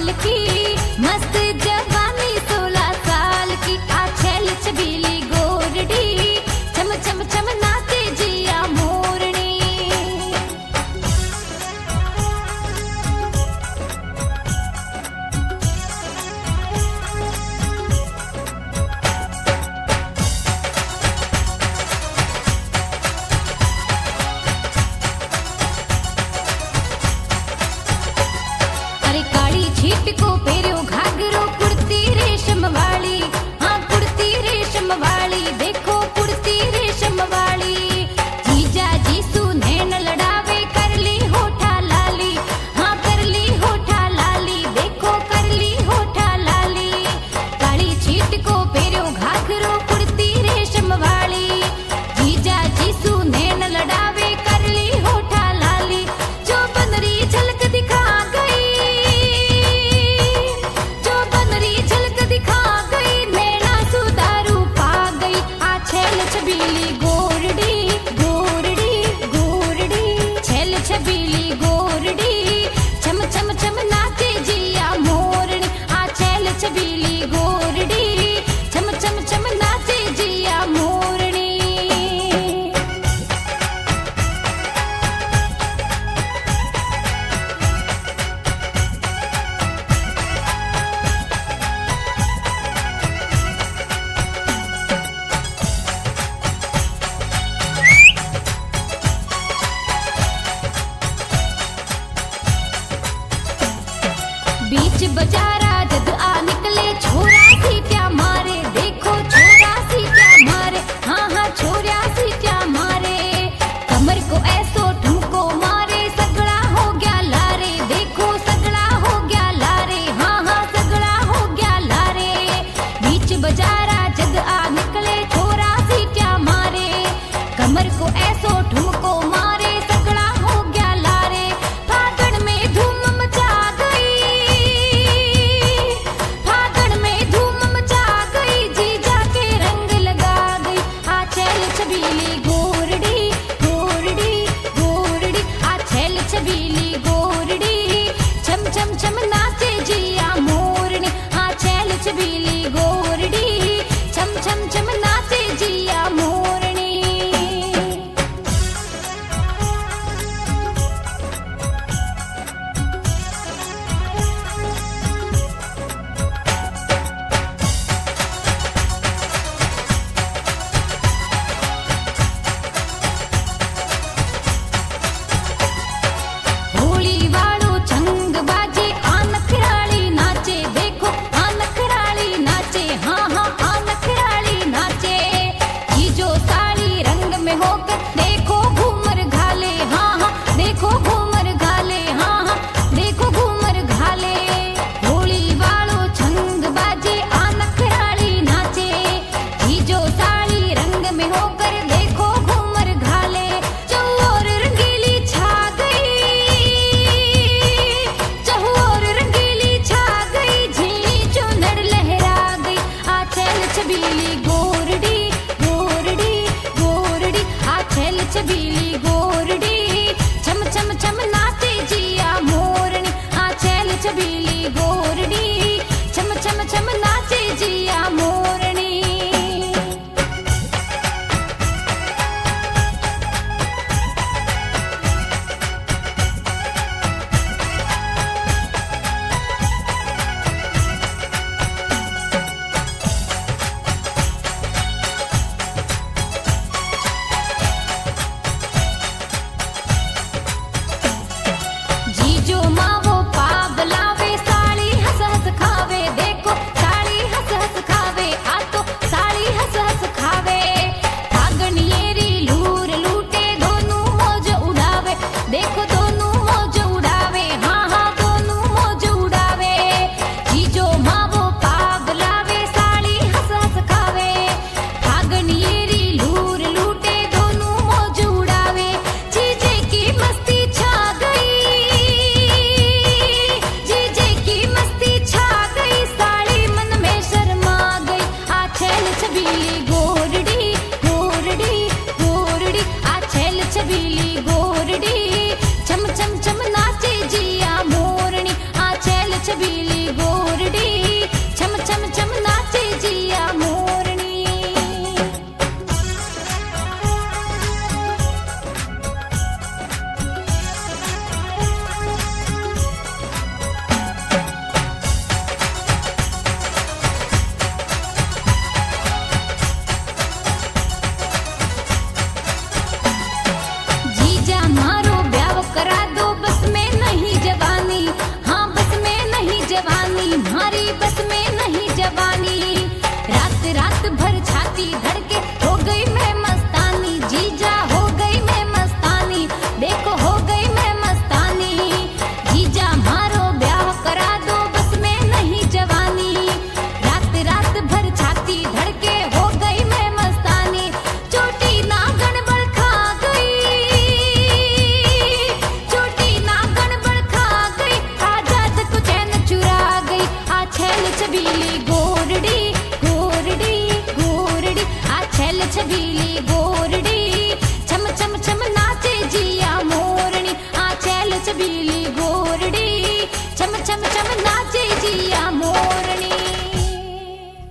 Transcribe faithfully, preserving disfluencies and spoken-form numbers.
कमाल की, मस्त जवानी सोलह साल की। आ छैल छबीली गोरडी, चम चम चम नाचे जिया मोरनी। अरे काली छीट को पेरो घाघरो कुर्ती रेशम वाली, हाँ कुर्ती रेशम वाली, देखो कुर्ती रेशम वाली। जीजा जी सुनैन लड़ावे करली होठा लाली, हाँ करली होठा लाली, देखो करली होठा लाली। काली छीट को पेरो घाघरो कुर्ती रेशम वाली, जीजा जी सुनैन लड़ावे करली होठा लाली। जो बनरी झलक दिखा गई, जो बनरी झलक दिखा गई, नैना सुदारू पा गई। आ छैल छबीली गोरडी, गोरडी गोरडी, छैल छबीली गोरडी, चम चम चम नाचे जिया मोरनी। आ छैल छबीली गोरडी, चम चम चम नाचे जिया मोरनी। बीच बजारा जद आ निकले छोरा सीटियां मारे, देखो छोरा सीटियां मारे, हाँ हाँ छोरा सीटियां मारे। कमर को ऐसो ठुमको मारे, सगड़ा हो गया लारे, देखो सगड़ा हो गया लारे, हाँ हाँ सगड़ा हो गया लारे। बीच बजारा जद आ निकले छोरा सीटियां मारे, कमर को ऐसो ठुमको मारे, सगड़ा हो गया लारे। फागण में धूम मचा गई, फागण में धूम मचा गई, जीजा के रंग लगा गई। आ छैल छबीली गोरडी, गोरडी गोरडी, आ छैल छबीली गोरडी, चम चम चम नाचे जिया मोरनी। आ छैल छबीली गोरडी, छबीली